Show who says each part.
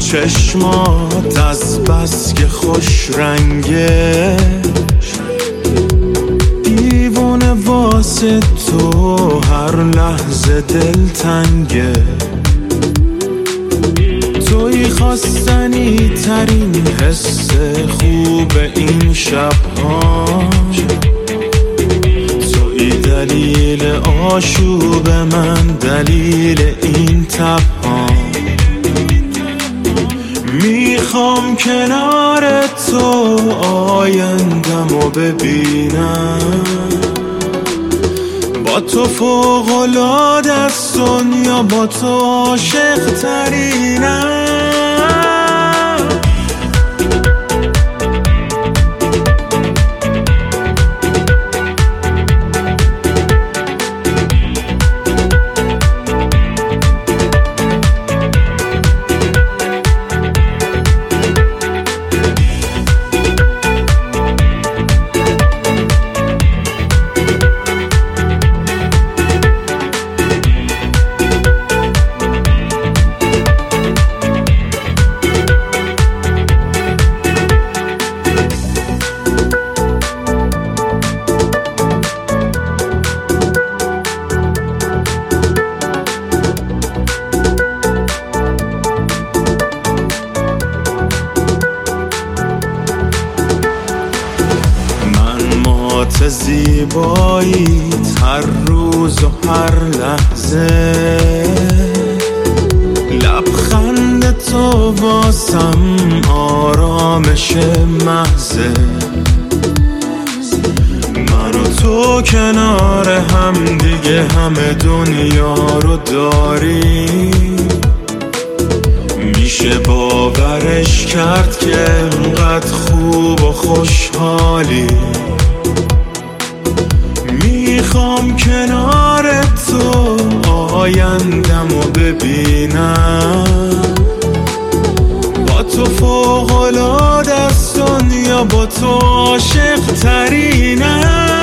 Speaker 1: چشمات از بس که خوش رنگه، دیوانه واسه تو هر لحظه دلتنگه. توی خواستنی ترین حس خوب این شبها، توی دلیل آشوب من، دلیل این تبها. میخوام کنار تو آیندمو ببینم، با تو فوق‌العاده است دنیا، با تو عاشق ترینم. زیباییت هر روز و هر لحظه، لبخند تو واسم آرامش محضه. من و تو کنار هم دیگه همه دنیا رو داریم، میشه باورش کرد که انقدر خوب و خوشحالی. میخوام کنار تو آیندمو ببینم، با تو فوق‌العاده است دنیا، با تو عاشق ترینم.